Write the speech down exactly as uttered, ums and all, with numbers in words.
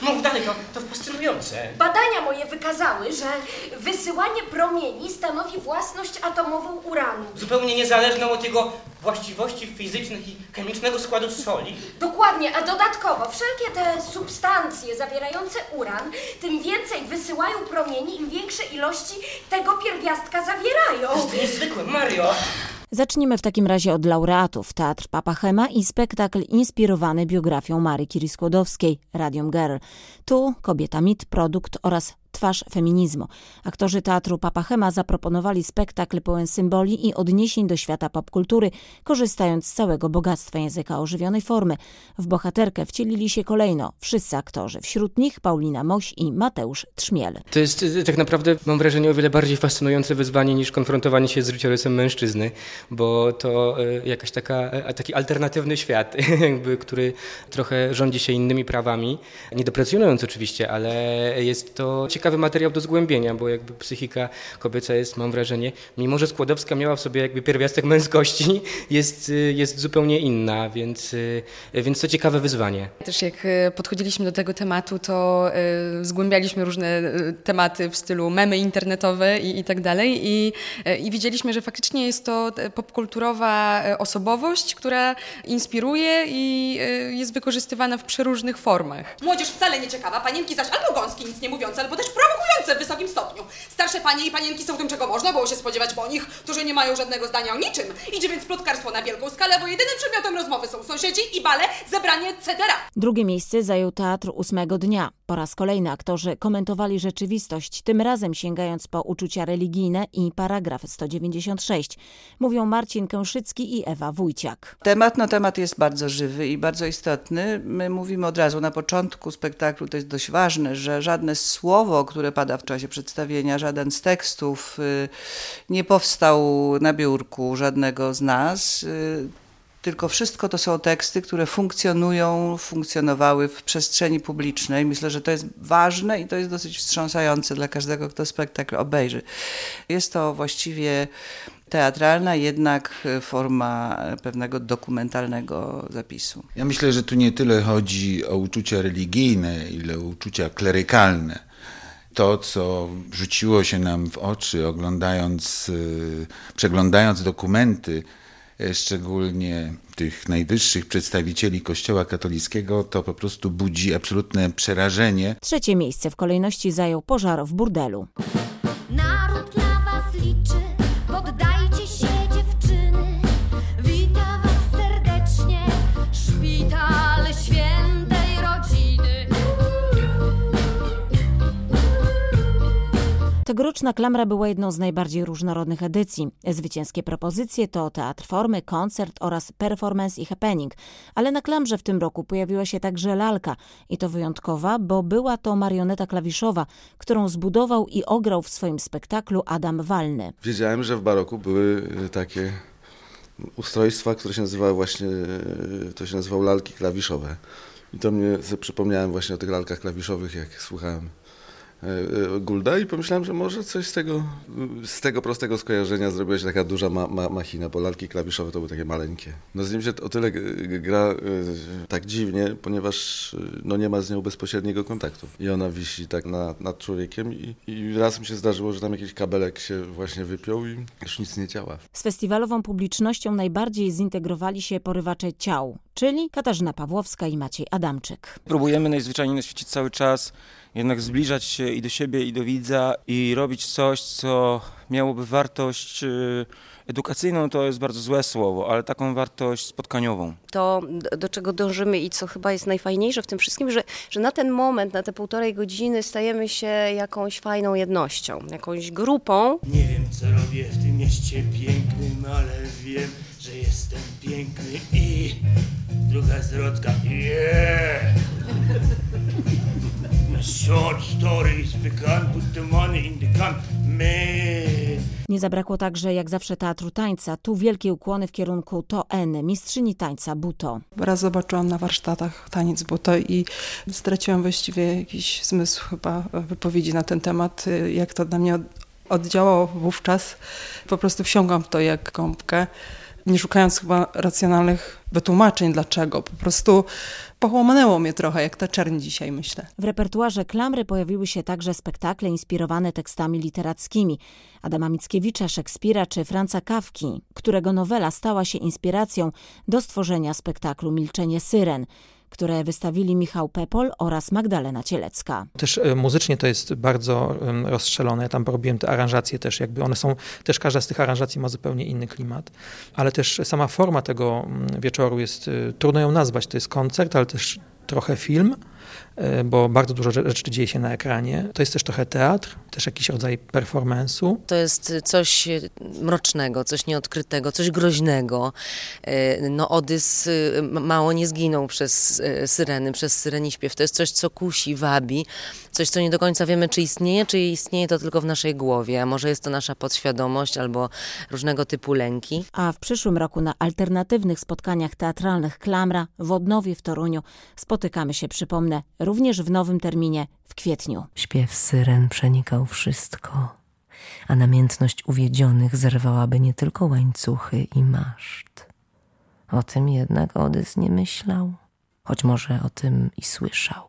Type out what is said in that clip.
Mów dalej, to, to fascynujące. Badania moje wykazały, że wysyłanie promieni stanowi własność atomową uranu. Zupełnie niezależną od jego właściwości fizycznych i chemicznego składu soli. Dokładnie, a dodatkowo wszelkie te substancje zawierające uran, tym więcej wysyłają promieni, im większe ilości tego pierwiastka zawierają. To jest niezwykłe, Mario. Zacznijmy w takim razie od laureatów. Teatr Papachema i spektakl inspirowany biografią Marii Curie-Skłodowskiej, Radium Girl. Tu kobieta mit, produkt oraz twarz feminizmu. Aktorzy Teatru Papachema zaproponowali spektakl pełen symboli i odniesień do świata popkultury, korzystając z całego bogactwa języka ożywionej formy. W bohaterkę wcielili się kolejno wszyscy aktorzy. Wśród nich Paulina Moś i Mateusz Trzmiel. To jest tak naprawdę, mam wrażenie, o wiele bardziej fascynujące wyzwanie niż konfrontowanie się z życiorysem mężczyzny, bo to jakaś taka, taki alternatywny świat, jakby, który trochę rządzi się innymi prawami. Nie deprecjonując oczywiście, ale jest to ciekawy materiał do zgłębienia, bo jakby psychika kobieca jest, mam wrażenie, mimo że Skłodowska miała w sobie jakby pierwiastek męskości, jest, jest zupełnie inna, więc, więc to ciekawe wyzwanie. Też jak podchodziliśmy do tego tematu, to zgłębialiśmy różne tematy w stylu memy internetowe i, i tak dalej i, i widzieliśmy, że faktycznie jest to popkulturowa osobowość, która inspiruje i jest wykorzystywana w przeróżnych formach. Młodzież wcale nie ciekawa, panienki zaś albo gąskie, nic nie mówiące, albo też prowokujące w wysokim stopniu. Starsze panie i panienki są tym, czego można było się spodziewać po nich, którzy nie mają żadnego zdania o niczym. Idzie więc plotkarstwo na wielką skalę, bo jedynym przedmiotem rozmowy są sąsiedzi i bale, zebranie, et cetera. Drugie miejsce zajął Teatr Ósmego Dnia. Po raz kolejny aktorzy komentowali rzeczywistość, tym razem sięgając po uczucia religijne i paragraf sto dziewięćdziesiąt sześć. Mówią Marcin Kęszycki i Ewa Wójciak. Temat, no temat jest bardzo żywy i bardzo istotny. My mówimy od razu na początku spektaklu, to jest dość ważne, że żadne słowo, które pada w czasie przedstawienia, żaden z tekstów nie powstał na biurku żadnego z nas, tylko wszystko to są teksty, które funkcjonują, funkcjonowały w przestrzeni publicznej. Myślę, że to jest ważne i to jest dosyć wstrząsające dla każdego, kto spektakl obejrzy. Jest to właściwie teatralna, jednak forma pewnego dokumentalnego zapisu. Ja myślę, że tu nie tyle chodzi o uczucia religijne, ile o uczucia klerykalne. To, co rzuciło się nam w oczy, oglądając, przeglądając dokumenty, szczególnie tych najwyższych przedstawicieli Kościoła katolickiego, to po prostu budzi absolutne przerażenie. Trzecie miejsce w kolejności zajął Pożar w burdelu. Naród na was liczy, poddajcie się dziewczyny, wita was serdecznie, szpital świętej rodziny. Tegoroczna Klamra była jedną z najbardziej różnorodnych edycji. Zwycięskie propozycje to teatr formy, koncert oraz performance i happening. Ale na Klamrze w tym roku pojawiła się także lalka. I to wyjątkowa, bo była to marioneta klawiszowa, którą zbudował i ograł w swoim spektaklu Adam Walny. Wiedziałem, że w baroku były takie ustrojstwa, które się nazywały właśnie, to się nazywało lalki klawiszowe. I to mnie sobie przypomniałem właśnie o tych lalkach klawiszowych, jak słuchałem Goulda i pomyślałem, że może coś z tego, z tego prostego skojarzenia zrobiła się taka duża ma, ma, machina, bo lalki klawiszowe to były takie maleńkie. No z nim się o tyle gra tak dziwnie, ponieważ no nie ma z nią bezpośredniego kontaktu. I ona wisi tak na, nad człowiekiem i, i raz mi się zdarzyło, że tam jakiś kabelek się właśnie wypiął i już nic nie działa. Z festiwalową publicznością najbardziej zintegrowali się porywacze ciał, czyli Katarzyna Pawłowska i Maciej Adamczyk. Próbujemy najzwyczajniej na świecie cały czas jednak zbliżać się i do siebie, i do widza i robić coś, co miałoby wartość edukacyjną, to jest bardzo złe słowo, ale taką wartość spotkaniową. To, do czego dążymy i co chyba jest najfajniejsze w tym wszystkim, że, że na ten moment, na te półtorej godziny stajemy się jakąś fajną jednością, jakąś grupą. Nie wiem, co robię w tym mieście pięknym, ale wiem, że jestem piękny i druga zwrotka. Yeah! Short stories, begun, put the money in the gun, man. Nie zabrakło także, jak zawsze, teatru tańca. Tu wielkie ukłony w kierunku To N, mistrzyni tańca Buto. Raz zobaczyłam na warsztatach taniec Buto i straciłam właściwie jakiś zmysł chyba wypowiedzi na ten temat, jak to na mnie oddziałało wówczas. Po prostu wsiągłam w to jak gąbkę. nie szukając chyba racjonalnych wytłumaczeń dlaczego. Po prostu pochłonęło mnie trochę, jak ta czerń dzisiaj, myślę. W repertuarze Klamry pojawiły się także spektakle inspirowane tekstami literackimi Adama Mickiewicza, Szekspira czy Franza Kafki, którego nowela stała się inspiracją do stworzenia spektaklu Milczenie Syren, które wystawili Michał Pepol oraz Magdalena Cielecka. Też muzycznie to jest bardzo rozstrzelone. Ja tam porobiłem te aranżacje też, jakby one są, też każda z tych aranżacji ma zupełnie inny klimat, ale też sama forma tego wieczoru jest, trudno ją nazwać, to jest koncert, ale też trochę film, bo bardzo dużo rzeczy dzieje się na ekranie. To jest też trochę teatr, też jakiś rodzaj performance'u. To jest coś mrocznego, coś nieodkrytego, coś groźnego. No Odys mało nie zginął przez syreny, przez syreni śpiew. To jest coś, co kusi, wabi, coś, co nie do końca wiemy, czy istnieje, czy istnieje to tylko w naszej głowie, a może jest to nasza podświadomość albo różnego typu lęki. A w przyszłym roku na alternatywnych spotkaniach teatralnych Klamra w Odnowie w Toruniu spotykamy się, przypomnę, również w nowym terminie w kwietniu. Śpiew syren przenikał wszystko, a namiętność uwiedzionych zerwałaby nie tylko łańcuchy i maszt. O tym jednak Odys nie myślał, choć może o tym i słyszał.